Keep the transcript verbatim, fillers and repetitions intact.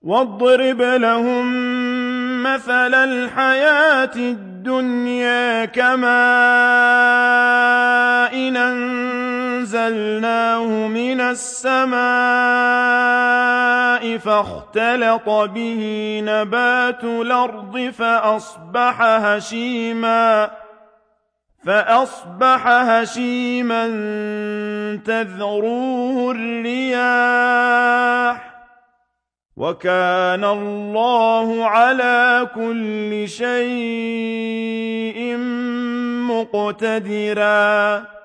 وَاضْرِبْ لَهُم مَّثَلَ الْحَيَاةِ الدُّنْيَا كَمَاءٍ أَنزَلْنَاهُ مِنَ السَّمَاءِ فَاخْتَلَطَ بِهِ نَبَاتُ الْأَرْضِ فَأَصْبَحَ هَشِيمًا فَأَصْبَحَ هَشِيمًا تَذْرُوهُ الرِّيَاحُ ۗ وَكَانَ اللَّهُ عَلَىٰ كُلِّ شَيْءٍ مُّقْتَدِرًا